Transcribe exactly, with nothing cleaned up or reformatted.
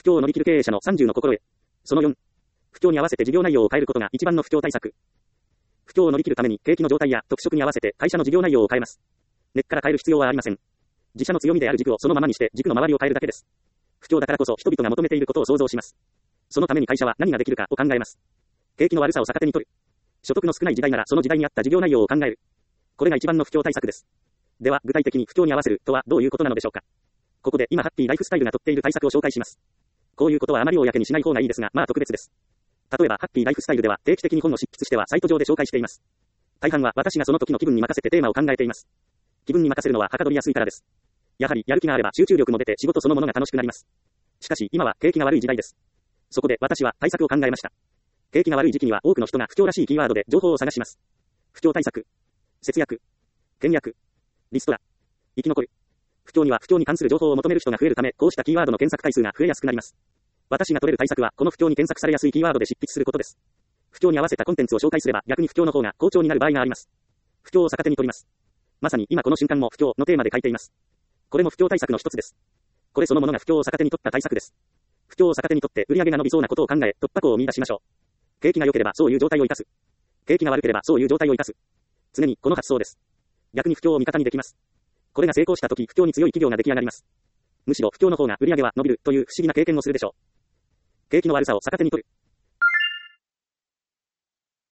況を乗り切る経営者のさんじゅうの心得。そのよん。不況に合わせて事業内容を変えることが一番の不況対策。不況を乗り切るために景気の状態や特色に合わせて会社の事業内容を変えます。根っから変える必要はありません。自社の強みである軸をそのままにして軸の周りを変えるだけです。不況だからこそ人々が求めていることを想像します。そのために会社は何ができるかを考えます。景気の悪さを逆手に取る。所得の少ない時代ならその時代に合った事業内容を考える。これが一番の不況対策です。では具体的に不況に合わせるとはどういうことなのでしょうか。ここで今ハッピーライフスタイルが取っている対策を紹介します。こういうことはあまり公にしない方がいいですが、まあ特別です。例えばハッピーライフスタイルでは定期的に本を執筆してはサイト上で紹介しています。大半は私がその時の気分に任せてテーマを考えています。気分に任せるのははかどりやすいからです。やはりやる気があれば集中力も出て仕事そのものが楽しくなります。しかし今は景気が悪い時代です。そこで私は対策を考えました。景気が悪い時期には多くの人が不況らしいキーワードで情報を探します。不況対策、節約、倹約、リストラ、生き残る。不況には不況に関する情報を求める人が増えるため、こうしたキーワードの検索回数が増えやすくなります。私が取れる対策はこの不況に検索されやすいキーワードで執筆することです。不況に合わせたコンテンツを紹介すれば逆に不況の方が好調になる場合があります。不況を逆手に取ります。まさに今この瞬間も不況のテーマで書いています。これも不況対策の一つです。これそのものが不況を逆手に取った対策です。不況を逆手に取って売上が伸びそうなことを考え、突破口を見出しましょう。景気が良ければそういう状態を生かす。景気が悪ければそういう状態を生かす。常にこの発想です。逆に不況を味方にできます。これが成功したとき不況に強い企業が出来上がります。むしろ不況の方が売上は伸びるという不思議な経験をするでしょう。景気の悪さを逆手に取る。